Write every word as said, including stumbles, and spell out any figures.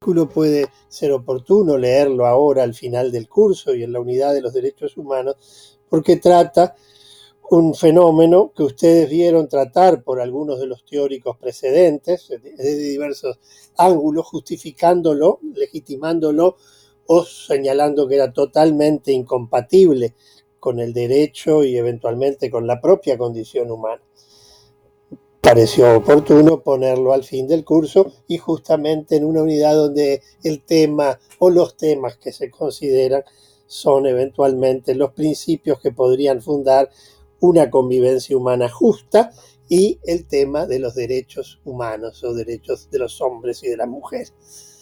artículo puede ser oportuno leerlo ahora al final del curso y en la unidad de los derechos humanos, porque trata un fenómeno que ustedes vieron tratar por algunos de los teóricos precedentes, desde diversos ángulos, justificándolo, legitimándolo o señalando que era totalmente incompatible con el derecho y eventualmente con la propia condición humana. Pareció oportuno ponerlo al fin del curso y justamente en una unidad donde el tema o los temas que se consideran son eventualmente los principios que podrían fundar una convivencia humana justa y el tema de los derechos humanos o derechos de los hombres y de las mujeres.